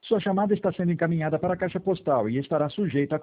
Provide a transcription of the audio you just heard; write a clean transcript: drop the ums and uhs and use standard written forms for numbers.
Sua chamada está sendo encaminhada para a caixa postal e estará sujeita a